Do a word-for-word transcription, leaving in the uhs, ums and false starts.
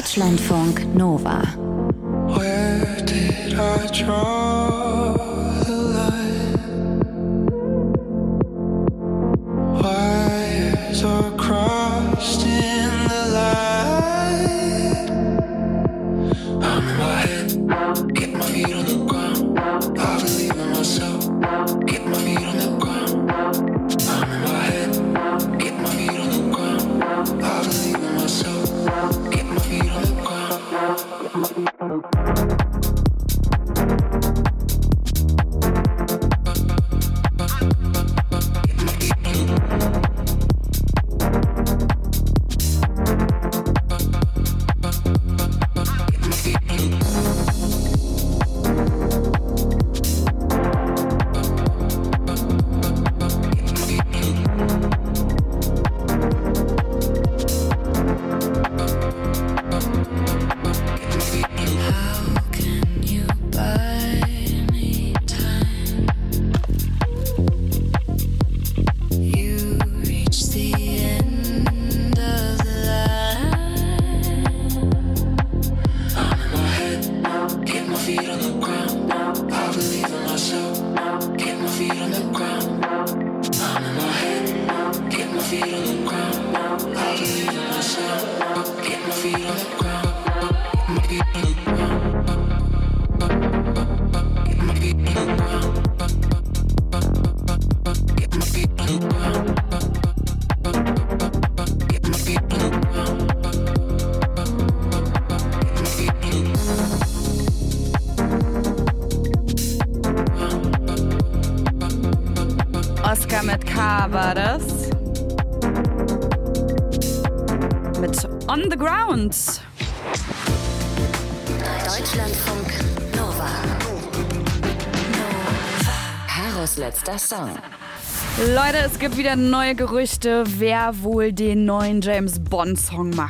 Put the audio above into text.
Deutschlandfunk Nova. Where did I draw the line? Wires are crossed in the light. I'm in my head, get my feet on the ground. I believe in myself, get my feet on the ground. I'm in my head, get my feet on the ground. I believe in myself, get my feet on the ground. Oscar mit K war das. Mit On the Ground. Deutschlandfunk Nova. Karos letzter Song. Leute, es gibt wieder neue Gerüchte, wer wohl den neuen James Bond Song macht.